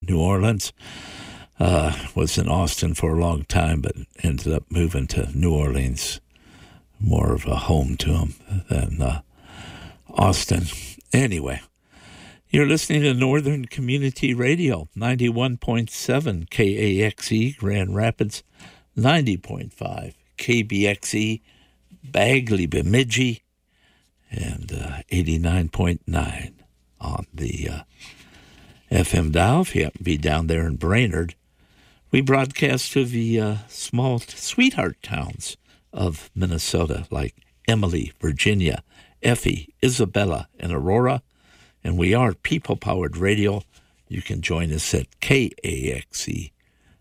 New Orleans. Was in Austin for a long time, but ended up moving to New Orleans. More of a home to him than Austin. Anyway, you're listening to Northern Community Radio, 91.7 KAXE, Grand Rapids, 90.5 KBXE, Bagley, Bemidji, and 89.9 on the FM dial. If you happen to be down there in Brainerd, we broadcast to the small sweetheart towns of Minnesota, like Emily, Virginia, Effie, Isabella, and Aurora. And we are people-powered radio. You can join us at KAXE.org.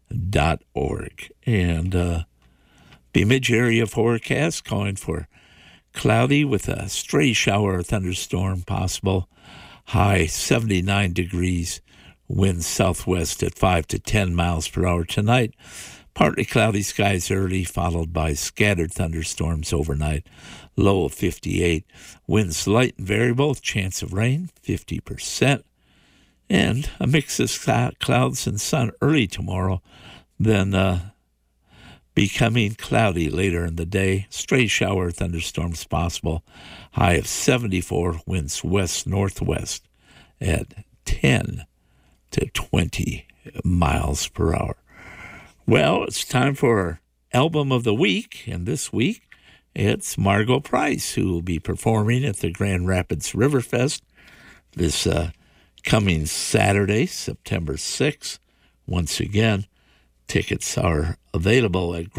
And Bemidji area forecast calling for cloudy with a stray shower or thunderstorm possible. High 79 degrees. Winds southwest at 5 to 10 miles per hour tonight. Partly cloudy skies early, followed by scattered thunderstorms overnight. Low of 58. Winds light and variable, chance of rain, 50%. And a mix of clouds and sun early tomorrow, then becoming cloudy later in the day. Stray shower thunderstorms possible. High of 74. Winds west-northwest at 10 to 20 miles per hour. Well, it's time for our album of the week, and this week it's Margo Price, who will be performing at the Grand Rapids Riverfest this coming Saturday, September 6th. Once again, tickets are available at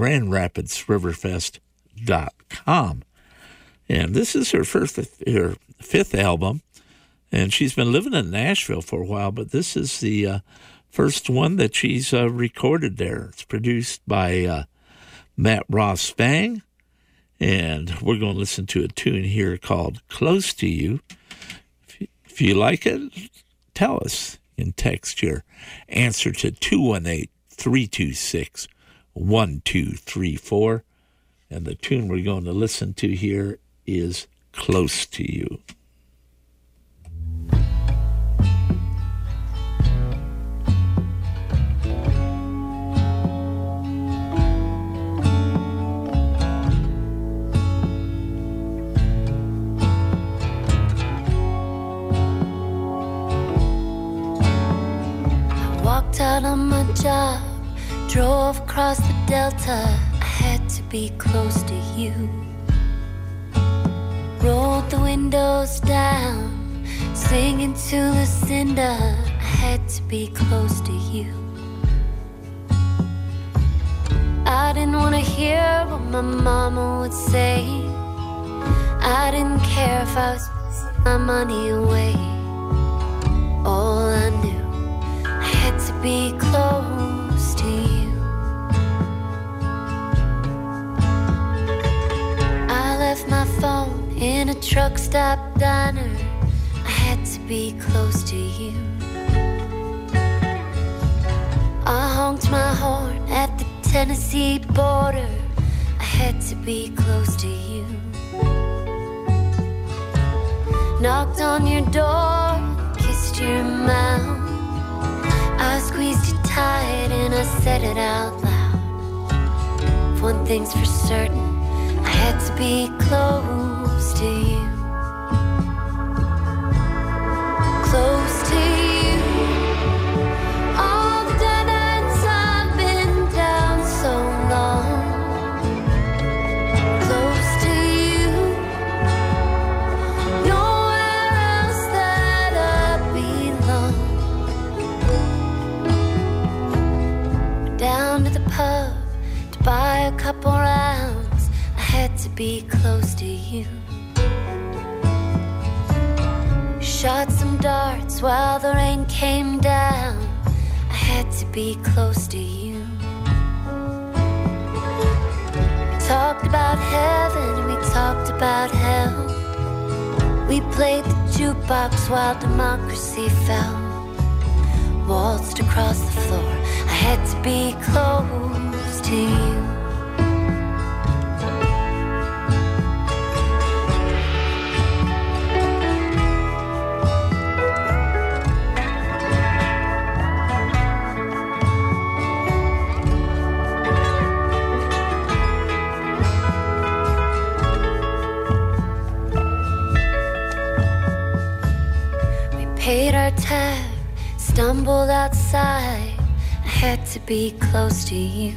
grandrapidsriverfest.com. And this is her fifth album. And she's been living in Nashville for a while, but this is the first one that she's recorded there. It's produced by Matt Ross Spang, and we're going to listen to a tune here called Close to You. If you like it, tell us. You can text your answer to 218-326-1234, and the tune we're going to listen to here is Close to You. Out on my job, drove across the Delta. I had to be close to you. Rolled the windows down, singing to Lucinda. I had to be close to you. I didn't want to hear what my mama would say. I didn't care if I was putting my money away. All I knew, to be close to you. I left my phone in a truck stop diner. I had to be close to you. I honked my horn at the Tennessee border. I had to be close to you. Knocked on your door, kissed your mouth. I squeezed you tight and I said it out loud. If one thing's for certain, I had to be close to you. Close to you. All the dead ends I've been down so long. Close to you. Nowhere else that I belong. Down to the pub to buy a couple rounds. I had to be close to you. Shot some darts while the rain came down. I had to be close to you. We talked about heaven and we talked about hell. We played the jukebox while democracy fell. Waltzed across the floor. I had to be close to you. tab, stumbled outside. I had to be close to you.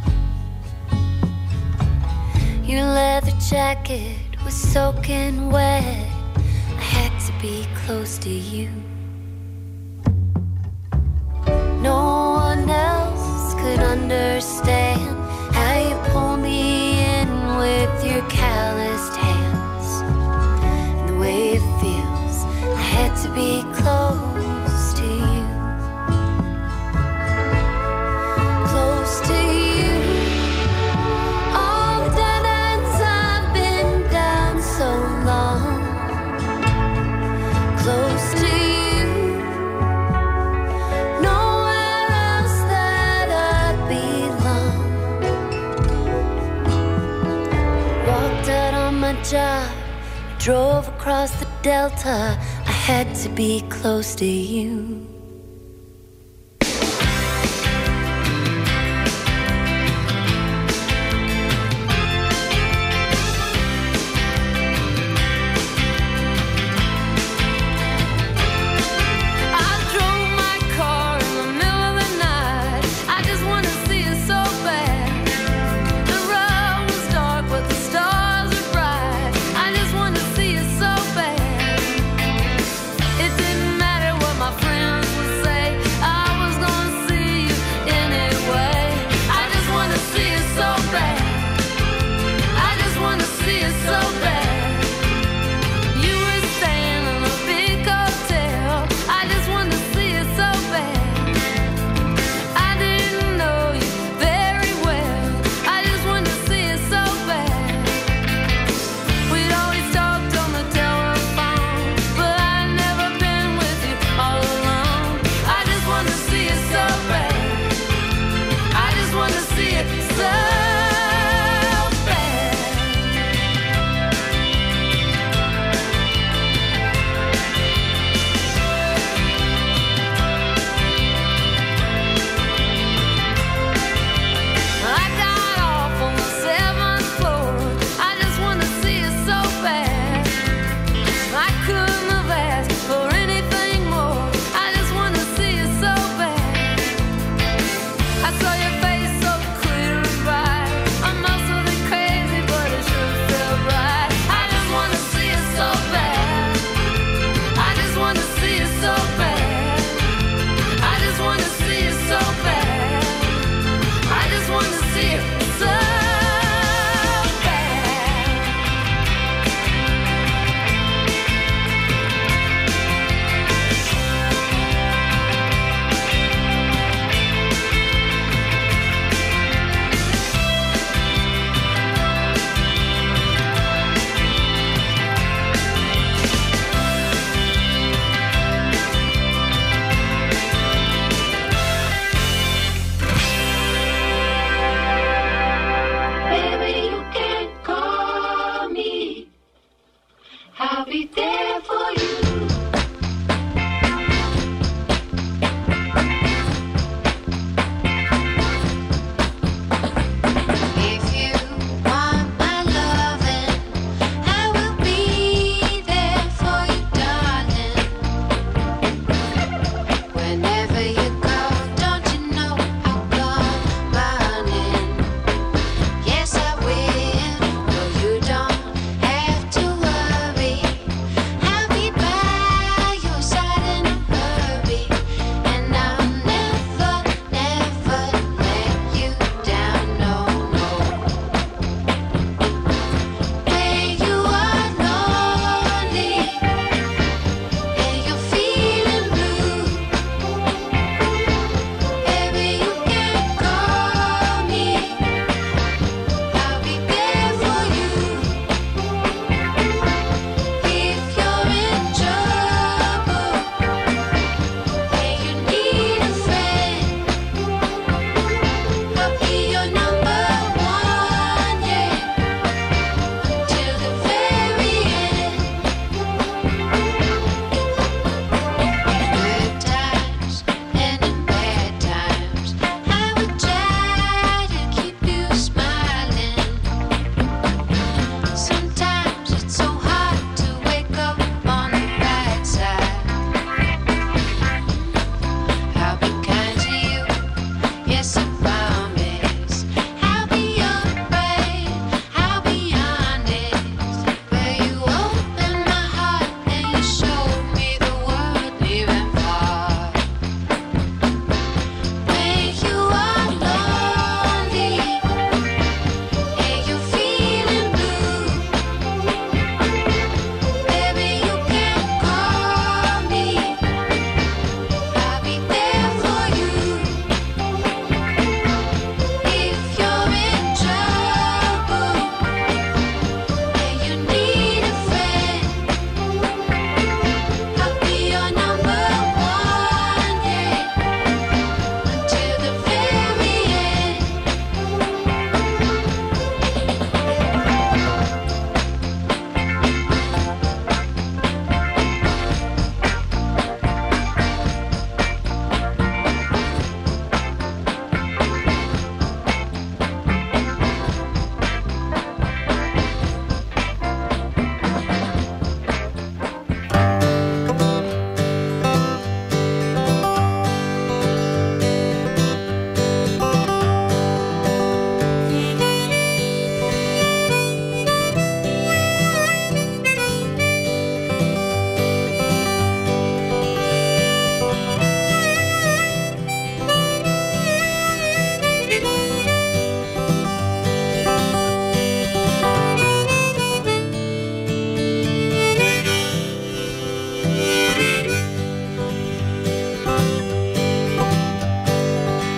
Your leather jacket was soaking wet. I had to be close to you. No one else could understand how you pull me in with your calloused hands, and the way it feels. I had to be close to you. Close to you. All the dead ends I've been down so long. Close to you. Nowhere else that I belong. Walked out on my job, drove across the Delta. I had to be close to you. It didn't matter what my friends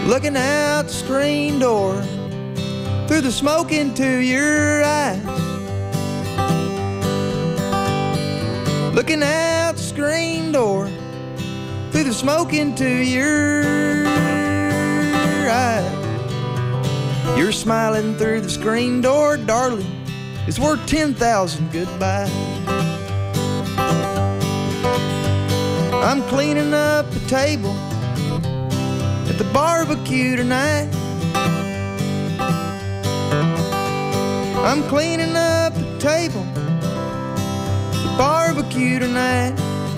looking out the screen door, through the smoke into your eyes. Looking out the screen door, through the smoke into your eyes. You're smiling through the screen door, darling, it's worth 10,000 goodbyes. I'm cleaning up the table at the barbecue tonight. I'm cleaning up the table at the barbecue tonight.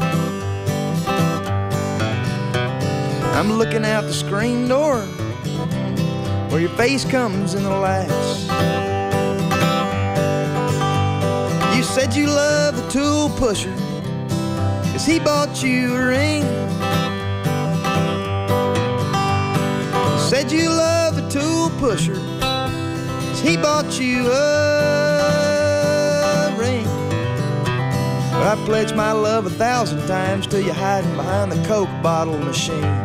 I'm looking out the screen door where your face comes in the lights. You said you love the tool pusher 'cause he bought you a ring. You said you love the tool pusher 'cause he bought you a ring. But I pledge my love 1,000 times till you're hiding behind the Coke bottle machine.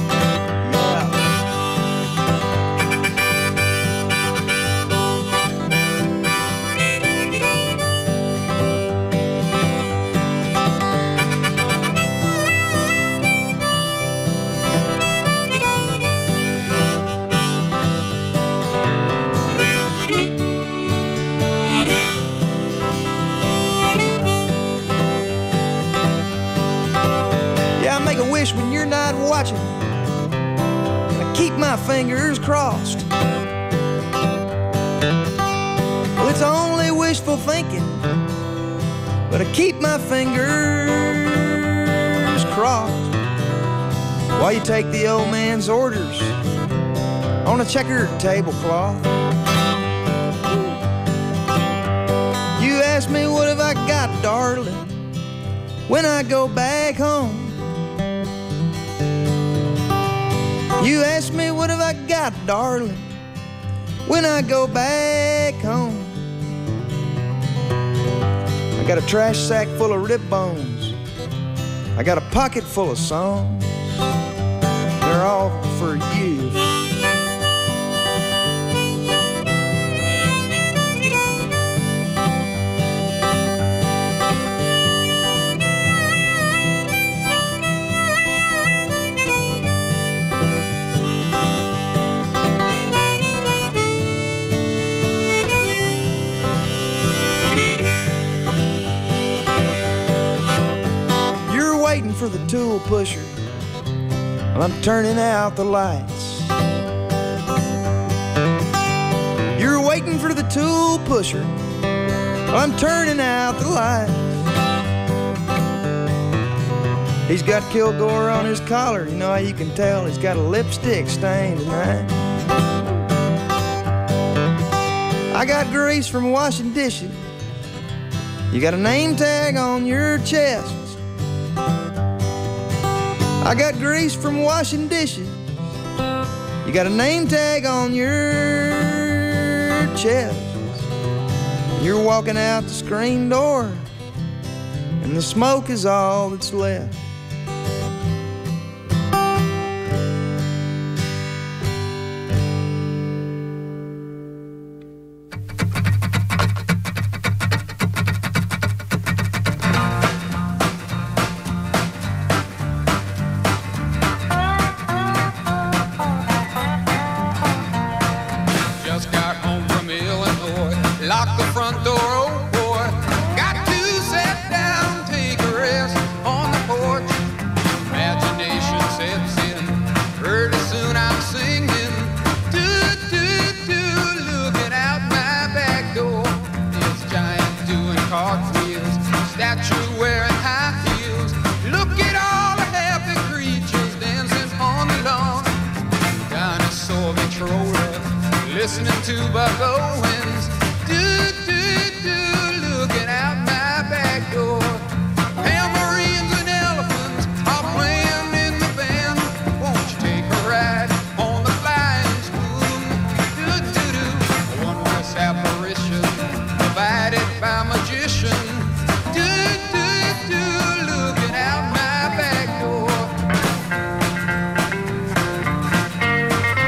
When you're not watching, I keep my fingers crossed. Well, it's only wishful thinking, but I keep my fingers crossed while you take the old man's orders on a checkered tablecloth. You ask me what have I got, darling, when I go back home. You ask me what have I got, darling, when I go back home. I got a trash sack full of rib bones, I got a pocket full of songs, they're all for you. For the tool pusher, well, I'm turning out the lights. You're waiting for the tool pusher, well, I'm turning out the lights. He's got Kilgore on his collar, you know how you can tell he's got a lipstick stain tonight. I got grease from washing dishes, you got a name tag on your chest. I got grease from washing dishes, you got a name tag on your chest. You're walking out the screen door, and the smoke is all that's left. Listening to Buck Owens, looking out my back door. Tambourines and elephants are playing in the band. Won't you take a ride on the flying spoon? A wondrous apparition provided by magician. Looking out my back door.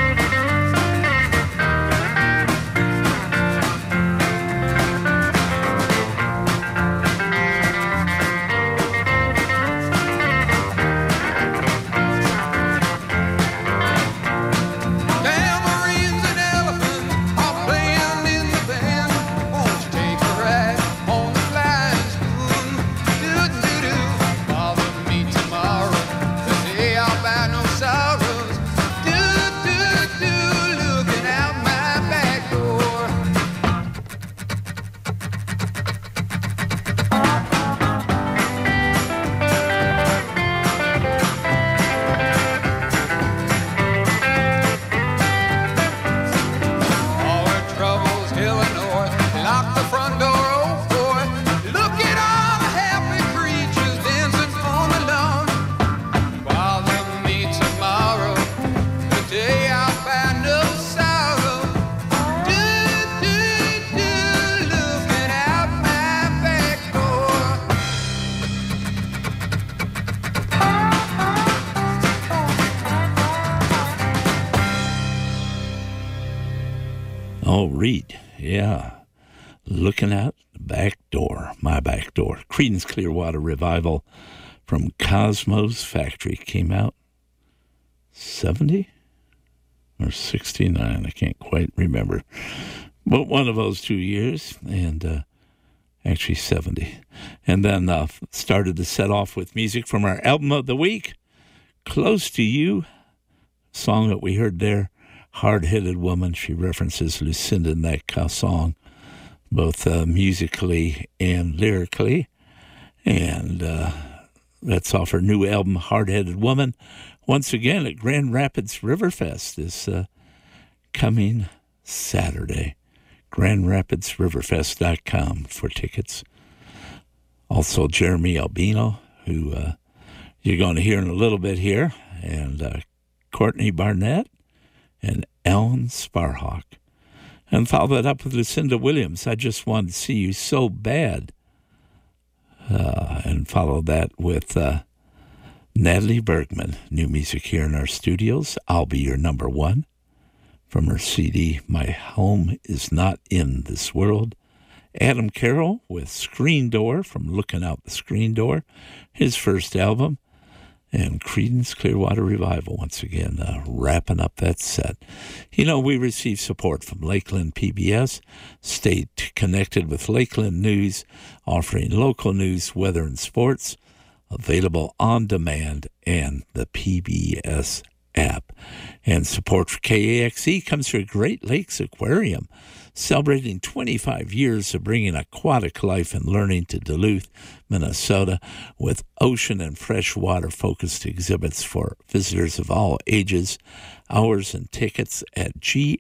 Oh, Reed, yeah. Looking Out the Back Door, my back door. Creedence Clearwater Revival from Cosmo's Factory came out 70 or 69, I can't quite remember. But one of those 2 years, and actually 70. And then started to set off with music from our album of the week, Close to You, song that we heard there, Hard-Headed Woman. She references Lucinda in that song, both musically and lyrically. And that's off her new album, Hard-Headed Woman, once again at Grand Rapids Riverfest this coming Saturday. GrandRapidsRiverfest.com for tickets. Also, Jeremy Albino, who you're going to hear in a little bit here, and Courtney Barnett and Ellen Sparhawk. And follow that up with Lucinda Williams, I Just Wanted to See You So Bad. And follow that with Natalie Bergman, new music here in our studios, I'll Be Your Number One, from her CD, My Home Is Not in This World. Adam Carroll with Screen Door from Looking Out the Screen Door, his first album. And Creedence Clearwater Revival, once again, wrapping up that set. You know, we receive support from Lakeland PBS. Stay connected with Lakeland News, offering local news, weather, and sports, available on demand and the PBS app. And support for KAXE comes from Great Lakes Aquarium, celebrating 25 years of bringing aquatic life and learning to Duluth, Minnesota, with ocean and freshwater focused exhibits for visitors of all ages. Hours and tickets at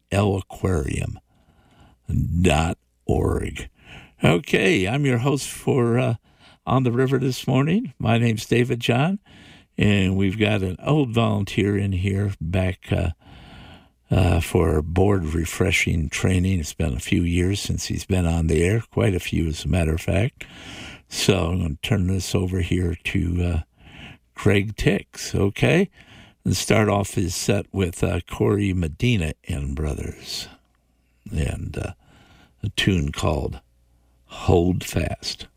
glaquarium.org. Okay, I'm your host for On the River this morning. My name's David John, and we've got an old volunteer in here back for board refreshing training. It's been a few years since he's been on the air, quite a few as a matter of fact. So I'm going to turn this over here to Craig Tix, okay? And start off his set with Corey Medina and Brothers, and a tune called Hold Fast.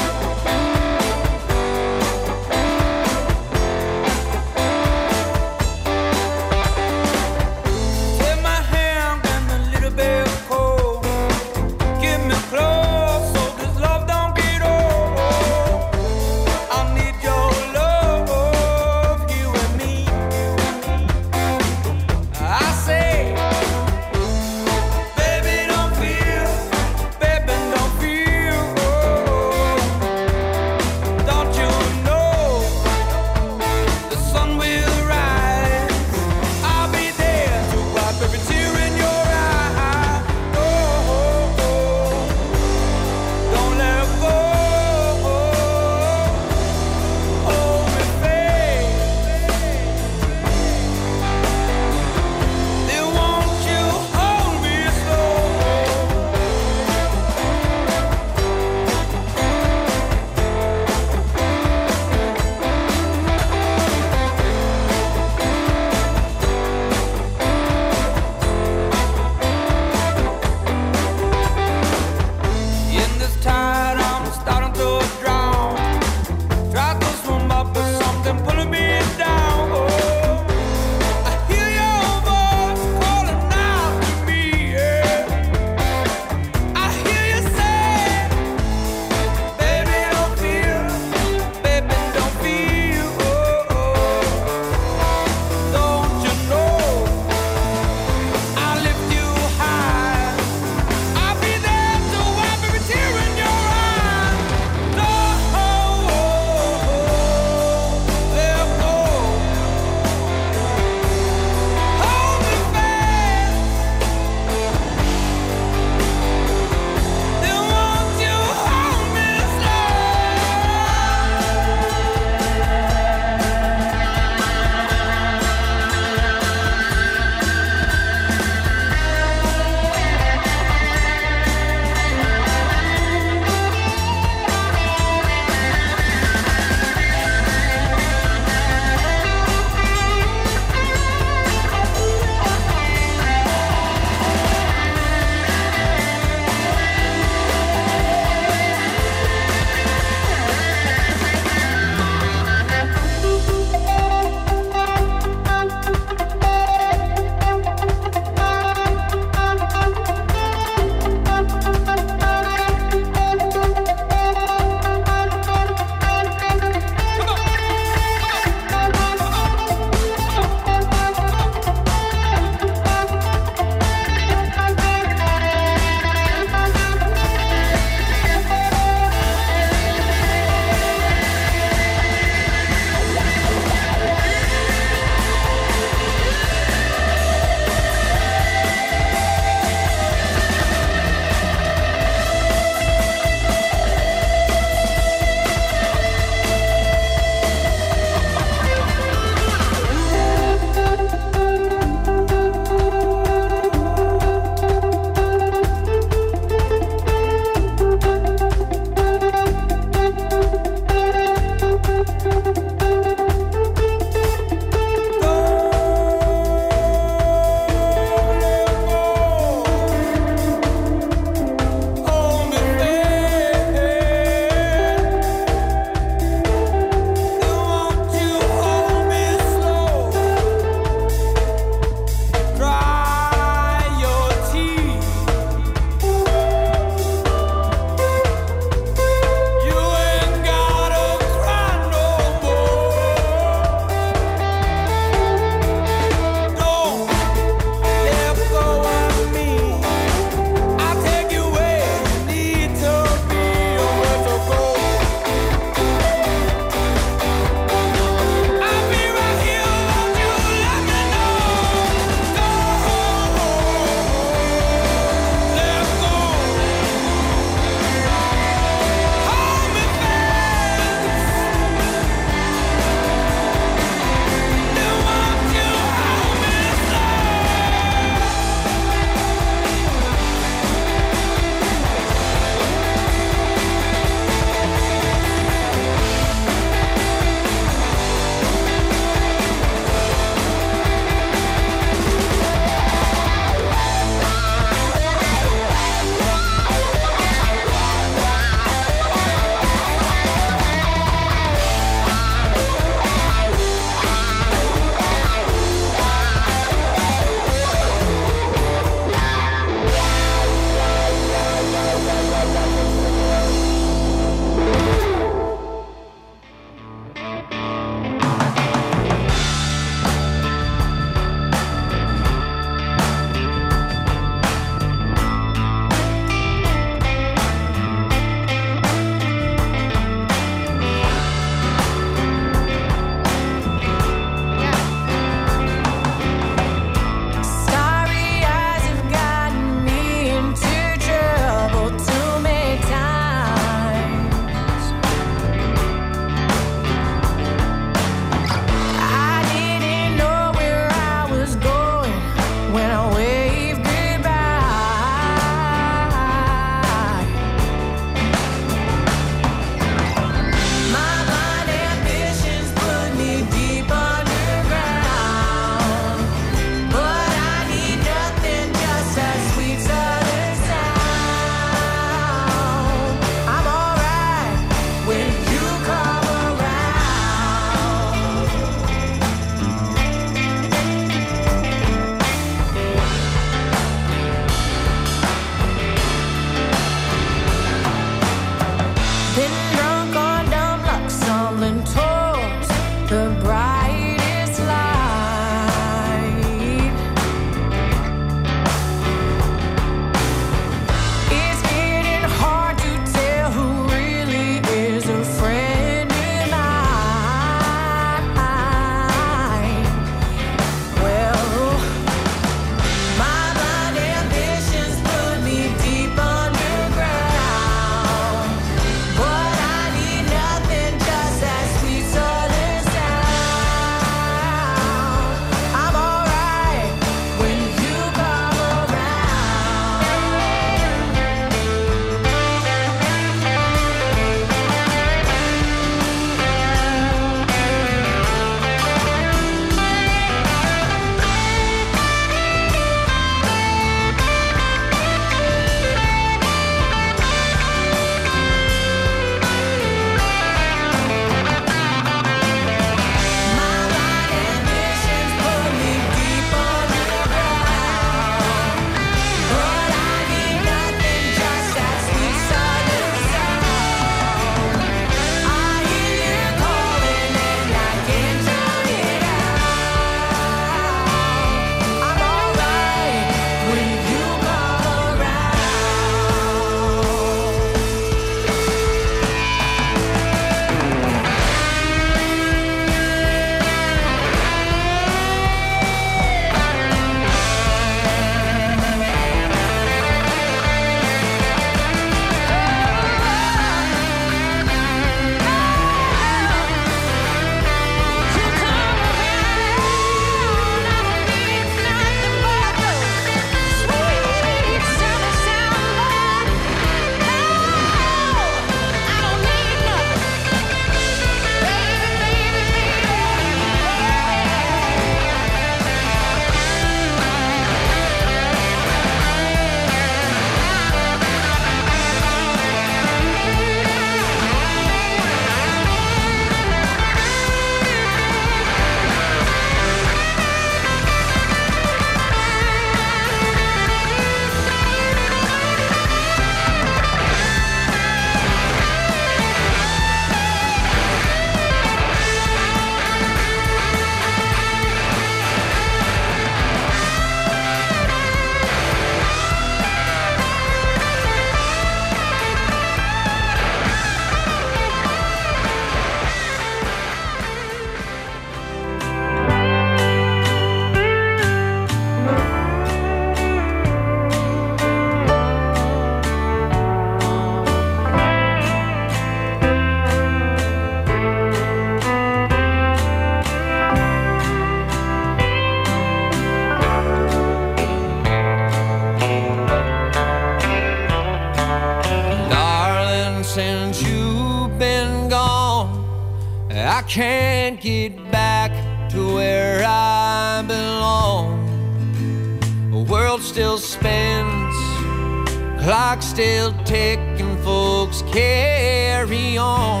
since you've been gone. I can't get back to where I belong. The world still spins, clock still ticking, folks carry on.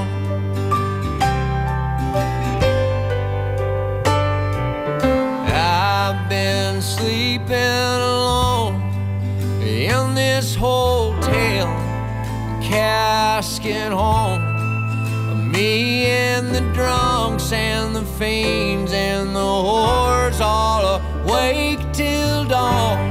I've been sleeping alone in this hotel, casket home. Me and the drunks and the fiends and the whores all awake till dawn.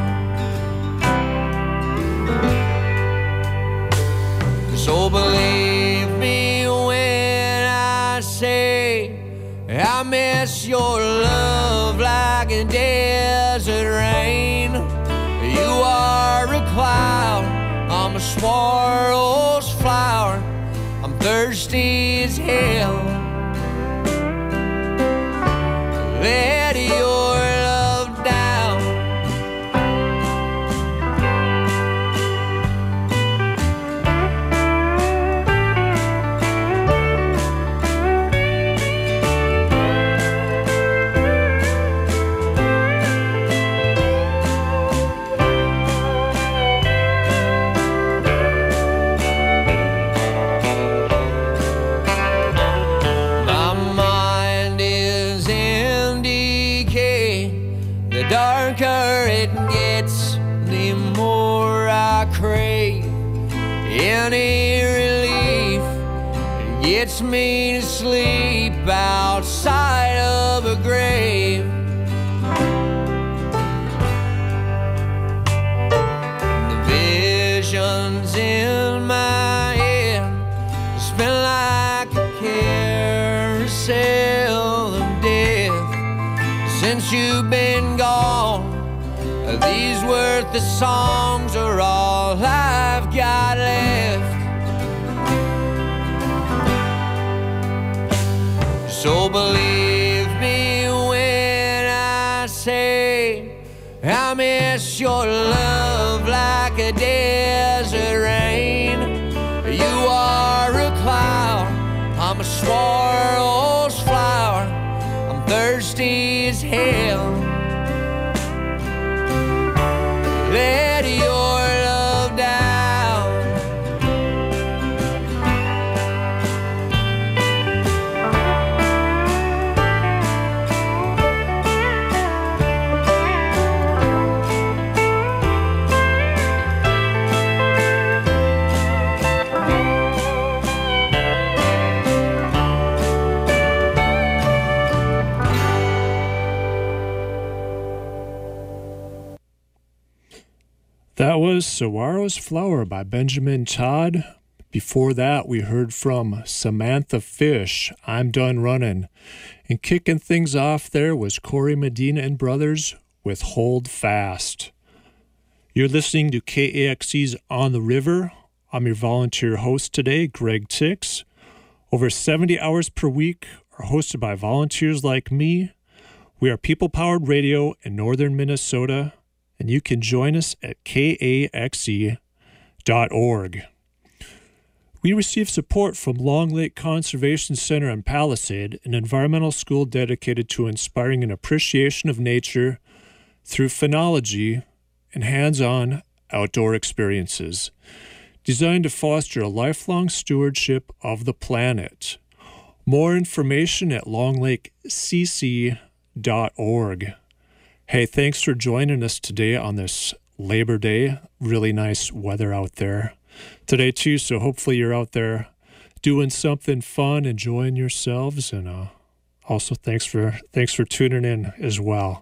So believe me when I say I miss your love like a desert rain. You are a cloud, I'm a swallow's flower, I'm thirsty as hell. Let your love down. Any relief gets me to sleep outside of a grave. The visions in my head spin like a carousel of death. Since you've been gone, these worthless songs are all I've got left. So believe me when I say I miss your love like a desert rain. You are a cloud, I'm a swallow's flower, I'm thirsty as hell. Let your love down. That was Saguaro's Flower by Benjamin Todd. Before that, we heard from Samantha Fish, I'm Done Running. And kicking things off there was Corey Medina and Brothers with Hold Fast. You're listening to KAXE's On the River. I'm your volunteer host today, Greg Tix. Over 70 hours per week are hosted by volunteers like me. We are people-powered radio in northern Minnesota, and you can join us at kaxe.org. We receive support from Long Lake Conservation Center in Palisade, an environmental school dedicated to inspiring an appreciation of nature through phenology and hands-on outdoor experiences, designed to foster a lifelong stewardship of the planet. More information at longlakecc.org. Hey, thanks for joining us today on this Labor Day. Really nice weather out there today too, so hopefully you're out there doing something fun, enjoying yourselves, and also thanks for tuning in as well.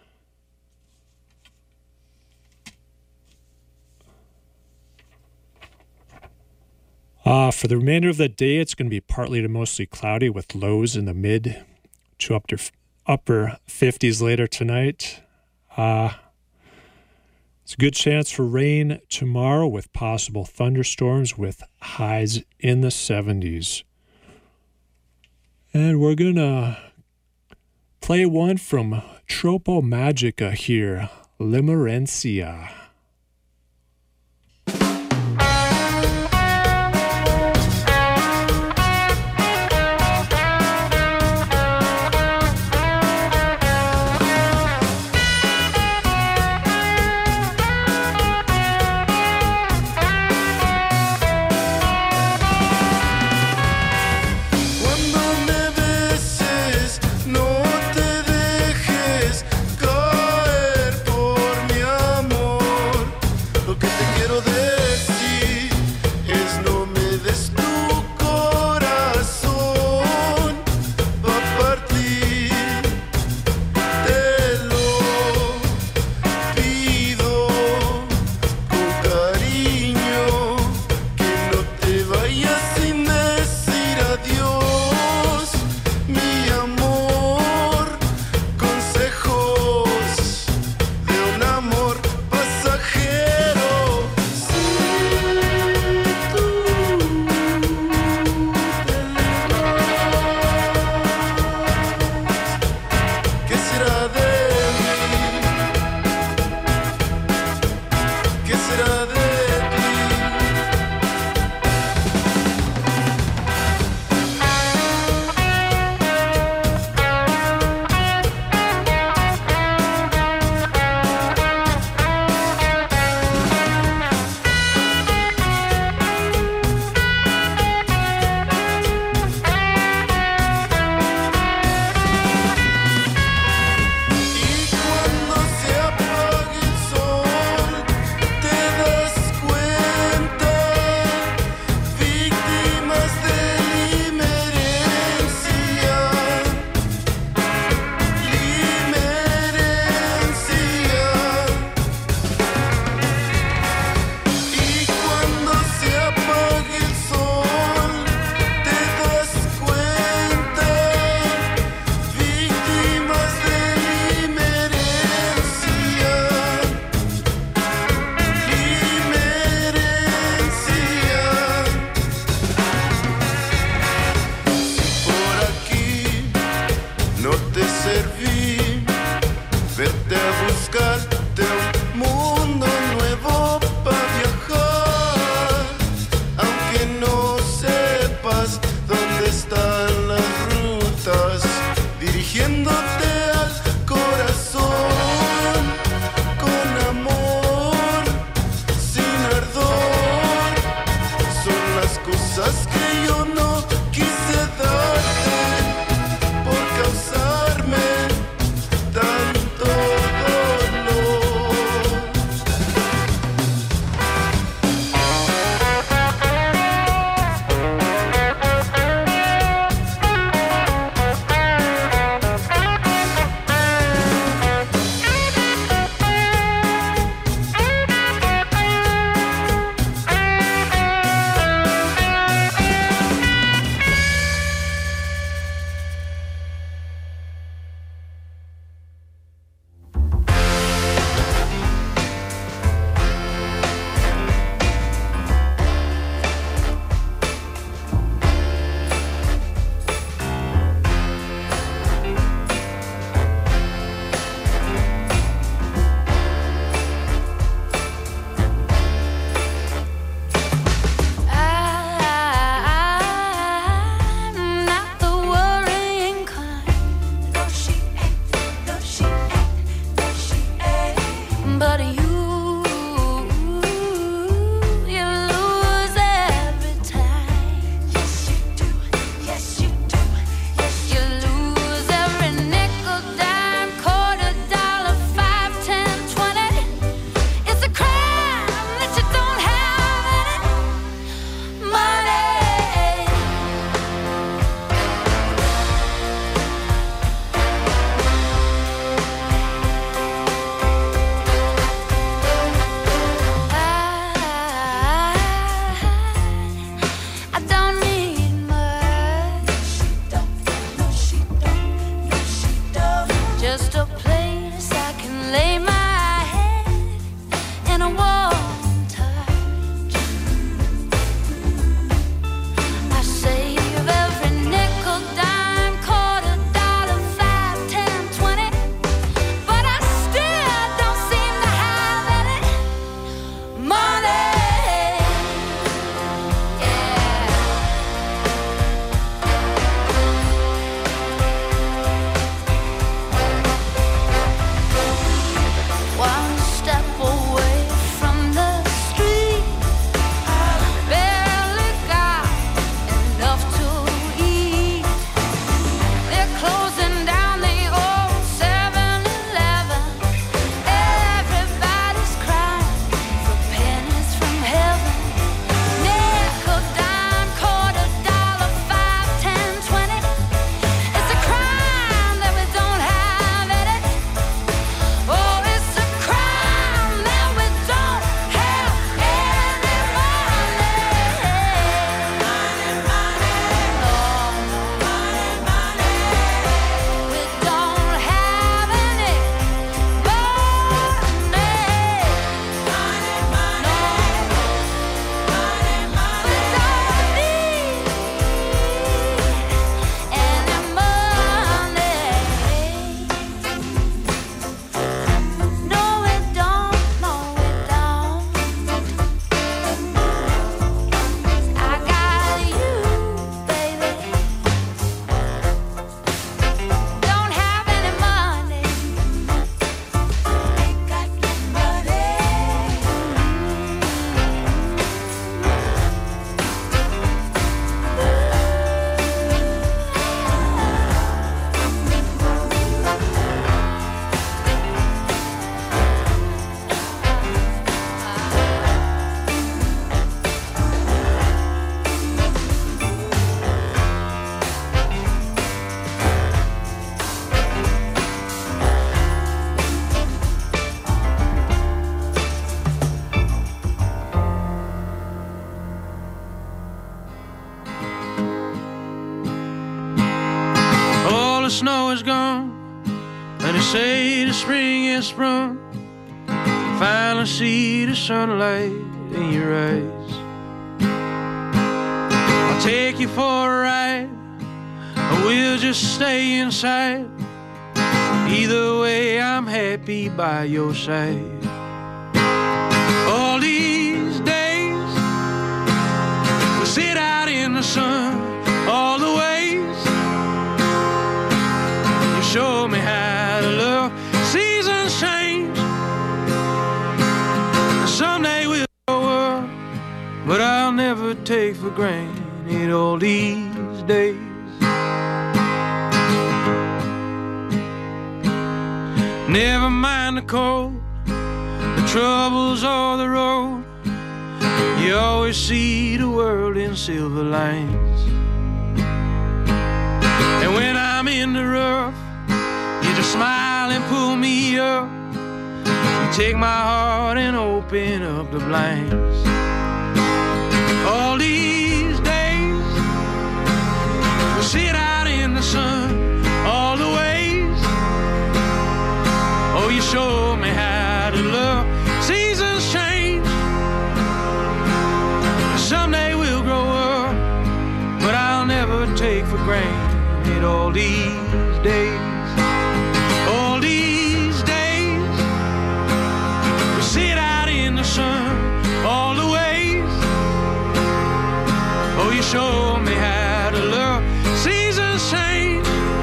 For the remainder of the day, it's going to be partly to mostly cloudy with lows in the mid to upper 50s later tonight. It's a good chance for rain tomorrow with possible thunderstorms with highs in the 70s. And we're going to play one from Tropo Magica here, Limerencia. cosas que yo no quise darte por causarme tanto dolor. the snow is gone, and they say the spring is sprung. Finally see the sunlight in your eyes. I'll take you for a ride, or we'll just stay inside. Either way, I'm happy by your side. All these days, we sit out in the sun. All the ways you show me how to love. Seasons change, someday we'll grow up, but I'll never take for granted in all these days. Never mind the cold, the troubles or the road. You always see the world in silver lines. And when I'm in the rough, you just smile and pull me up. You take my heart and open up the blinds. All these days, we sit out in the sun, all the ways. Oh, you show me how to love. Seasons change, someday we'll grow up, but I'll never take for granted all these days. All these days, we sit out in the sun, all the ways. Oh, you show me how to love. Seasons change,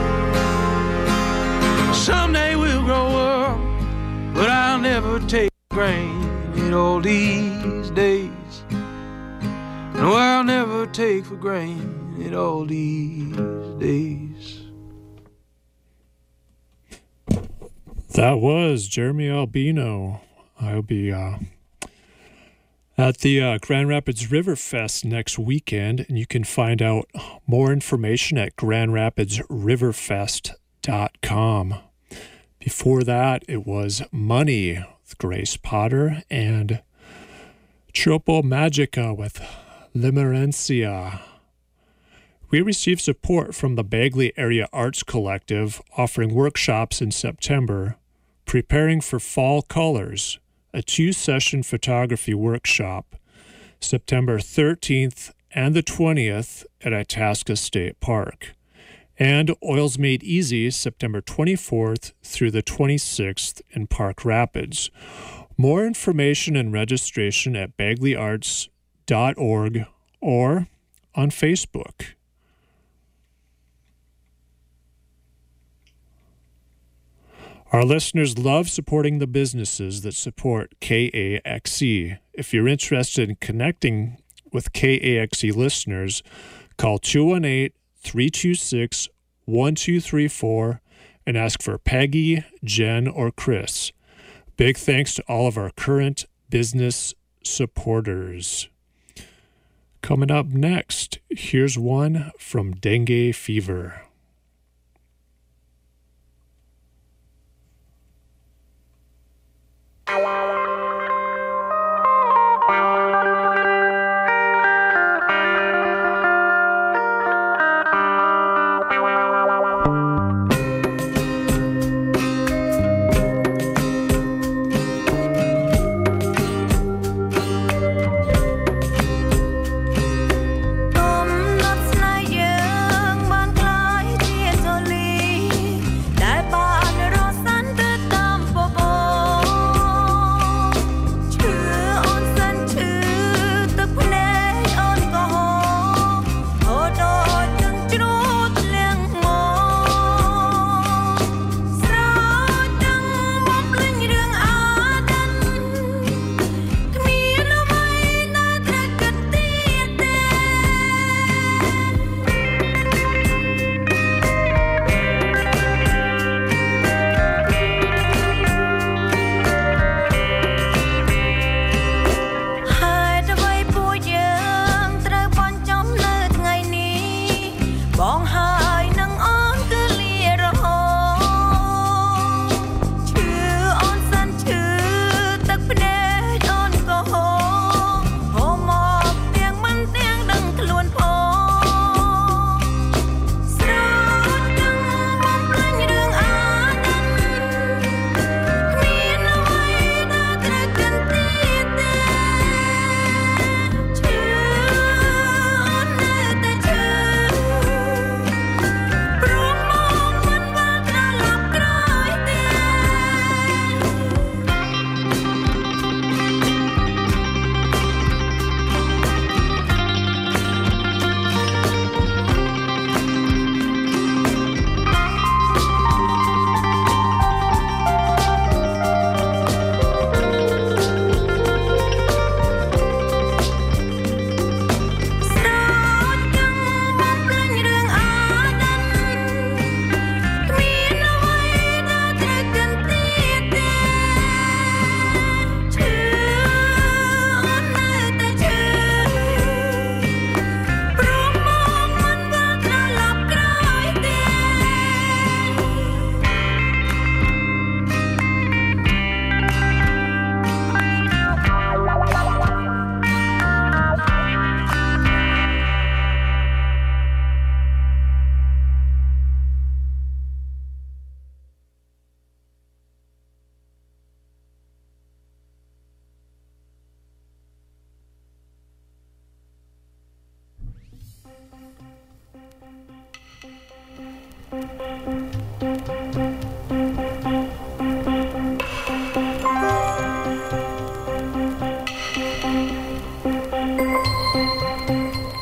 someday we'll grow up, but I'll never take for granted all these days. No, I'll never take for granted all these days. That was Jeremy Albino. I'll be at the Grand Rapids River Fest next weekend, and you can find out more information at grandrapidsriverfest.com. Before that, it was Money with Grace Potter and Tropo Magica with Limerencia. We received support from the Bagley Area Arts Collective, offering workshops in September, Preparing for Fall Colors, a 2-session photography workshop, September 13th and the 20th at Itasca State Park, and Oils Made Easy, September 24th through the 26th in Park Rapids. More information and registration at bagleyarts.org or on Facebook. Our listeners love supporting the businesses that support KAXE. If you're interested in connecting with KAXE listeners, call 218-326-1234 and ask for Peggy, Jen, or Chris. Big thanks to all of our current business supporters. Coming up next, here's one from Dengue Fever. Hôm đất nay dương ban cloái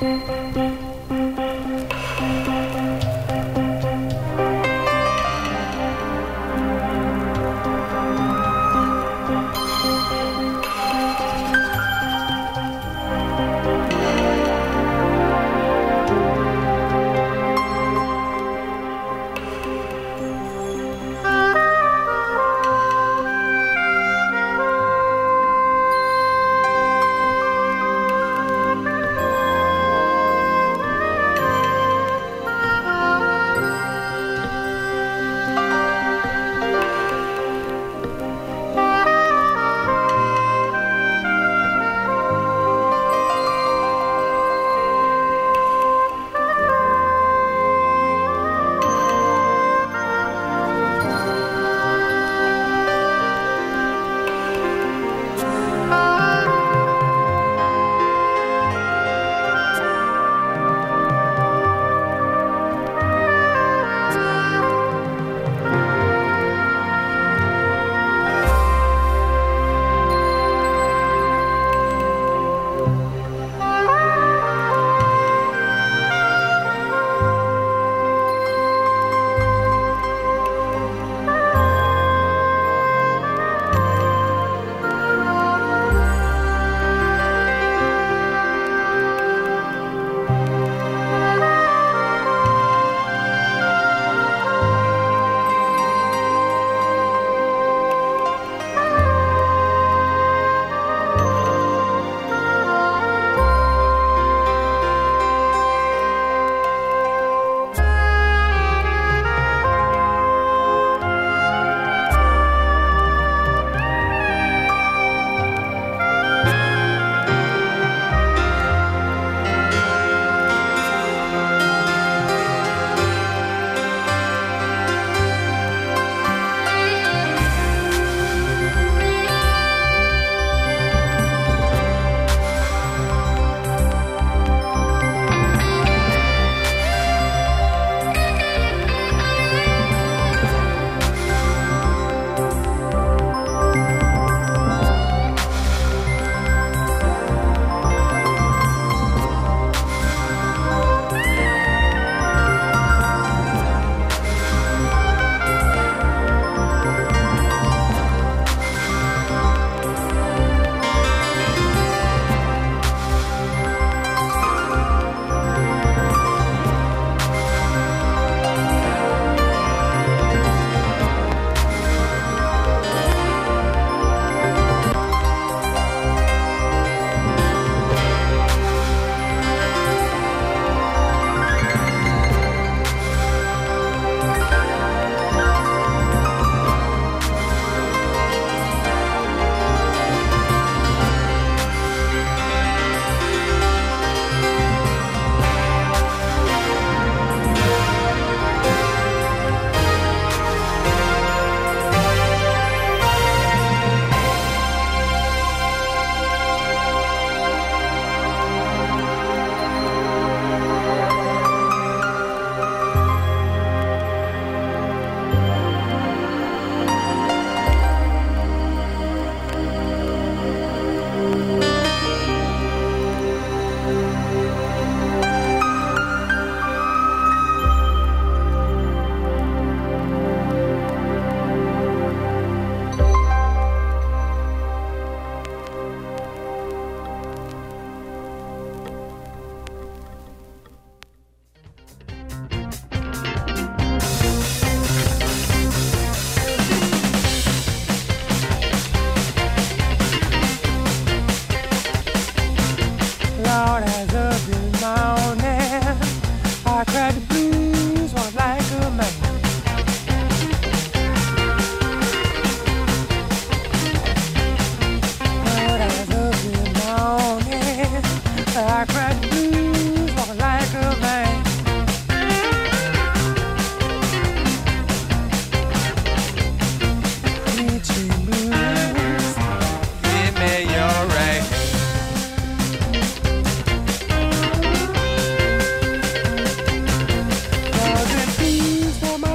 For my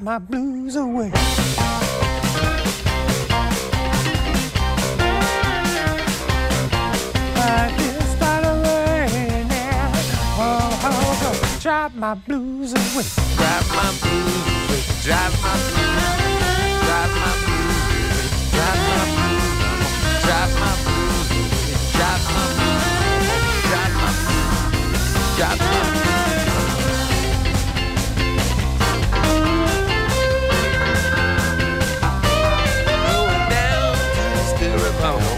drive my blues away. Like this by the rain, yeah. Oh, drive my blues away. Drive my blues away. Drive my blues away. Drive my blues away. Drive my blues away. Drive my blues away. Drive my blues away. Drive my blues. Drive my blues. Going down to the styrofoam.